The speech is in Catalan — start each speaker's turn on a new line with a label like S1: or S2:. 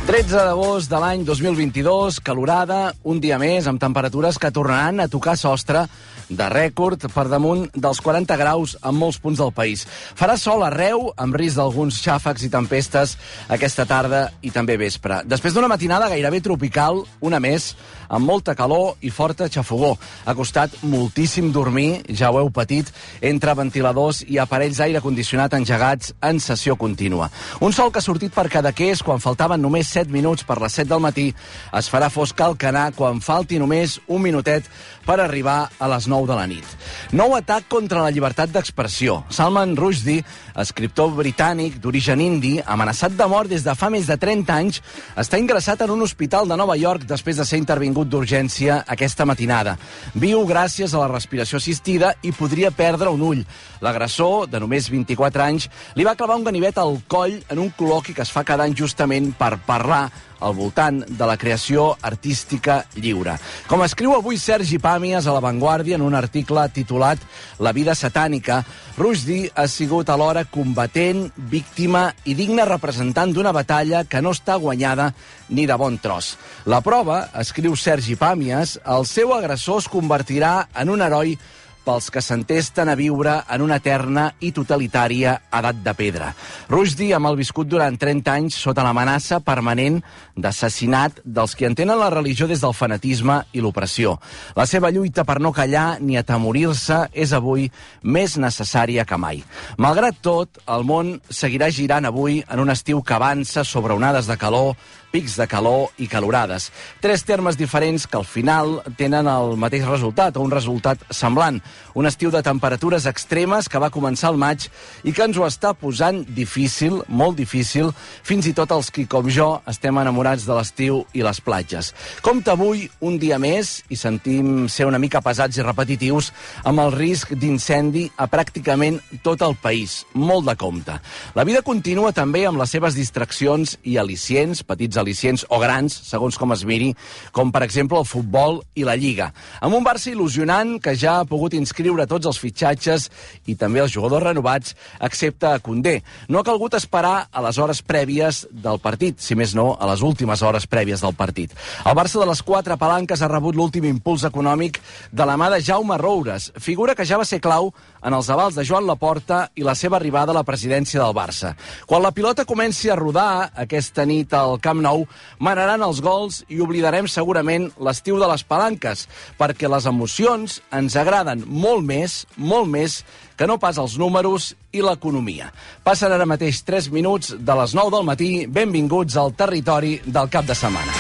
S1: 13 d'agost de l'any 2022, calorada, un dia més, amb temperatures que tornaran a tocar sostre de rècord per damunt dels 40 graus en molts punts del país. Farà sol arreu, amb risc d'alguns xàfecs i tempestes aquesta tarda i també vespre. Després d'una matinada gairebé tropical, una més, amb molta calor i forta xafogó. Ha costat moltíssim dormir, ja ho heu patit, entre ventiladors i aparells d'aire condicionat engegats en sessió contínua. Un sol que ha sortit per Cadaqués quan faltaven només 7 minuts per les 7 del matí, es farà fosc al Alcanar quan falti només un minutet per arribar a les 9 de la nit. Nou atac contra la llibertat d'expressió. Salman Rushdie, escriptor britànic d'origen indi, amenaçat de mort des de fa més de 30 anys, està ingressat en un hospital de Nova York després de ser intervingut d'urgència aquesta matinada. Viu gràcies a la respiració assistida i podria perdre un ull. L'agressor, de només 24 anys, li va clavar un ganivet al coll en un col·loqui que es fa cada any justament per parlar al voltant de la creació artística lliure. Com escriu avui Sergi Pàmies a La Vanguardia en un article titulat La vida satànica, Rushdie ha sigut alhora combatent, víctima i digne representant d'una batalla que no està guanyada ni de bon tros. La prova, escriu Sergi Pàmies, el seu agressor es convertirà en un heroi pels que s'entesten a viure en una eterna i totalitària edat de pedra. Rushdie ha malviscut durant 30 anys sota l'amenaça permanent d'assassinat dels qui entenen la religió des del fanatisme i l'opressió. La seva lluita per no callar ni atemorir-se és avui més necessària que mai. Malgrat tot, el món seguirà girant avui en un estiu que avança sobre onades de calor, pics de calor i calorades. Tres termes diferents que al final tenen el mateix resultat, o un resultat semblant. Un estiu de temperatures extremes que va començar al maig i que ens ho està posant difícil, molt difícil, fins i tot els qui, com jo, estem enamorats de l'estiu i les platges. Compte avui un dia més, i sentim ser una mica pesats i repetitius, amb el risc d'incendi a pràcticament tot el país. Molt de compte. La vida continua també amb les seves distraccions i al·licients, petits al·licients o grans, segons com es miri, com per exemple el futbol i la Lliga. Amb un Barça il·lusionant que ja ha pogut inscriure tots els fitxatges i també els jugadors renovats, excepte a Koundé. No ha calgut esperar a les hores prèvies del partit, si més no, a les últimes hores prèvies del partit. El Barça de les 4 palanques ha rebut l'últim impuls econòmic de la mà de Jaume Roures, figura que ja va ser clau en els avals de Joan Laporta i la seva arribada a la presidència del Barça. Quan la pilota comenci a rodar aquesta nit al Camp Nou, manaran els gols i oblidarem segurament l'estiu de les palanques, perquè les emocions ens agraden molt més que no pas els números i l'economia. Passen ara mateix 3 minuts de les 9 del matí. Benvinguts al territori del cap de setmana.